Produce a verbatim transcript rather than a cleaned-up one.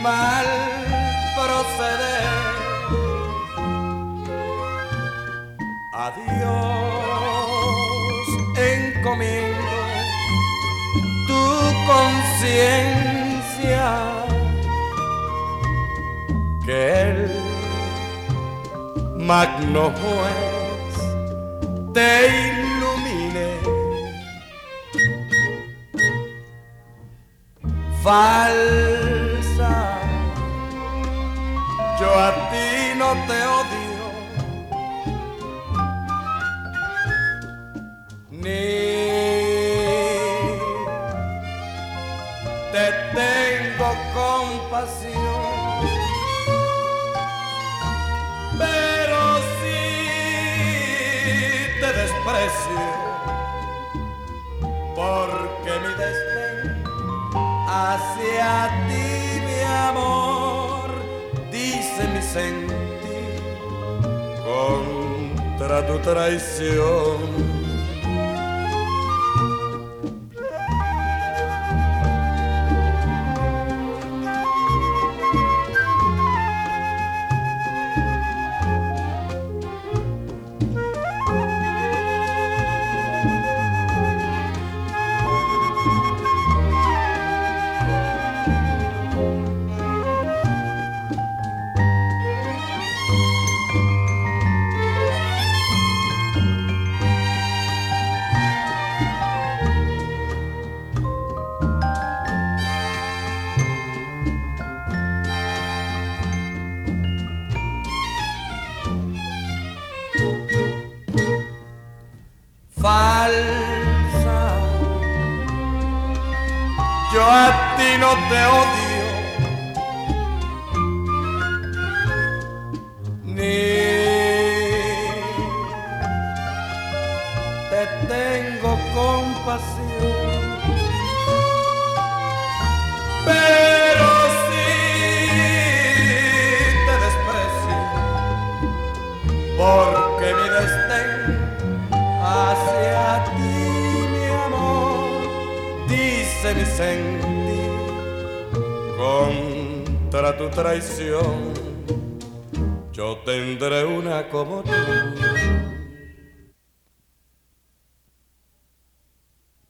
mal proceder. A Dios encomiendo tu conciencia, que el magno juez te ilumine. Falsa, yo a ti no te odio, ni te tengo compasión, pero sí te desprecio, porque mi desdén hacia ti, mi amor, dice mi sentir contra tu traición. Falsa, yo a ti no te odio, ni te tengo compasión, pero sí te desprecio, porque mi desdén hacia ti, mi amor, dice mi sentir contra tu traición. Yo tendré una como tú.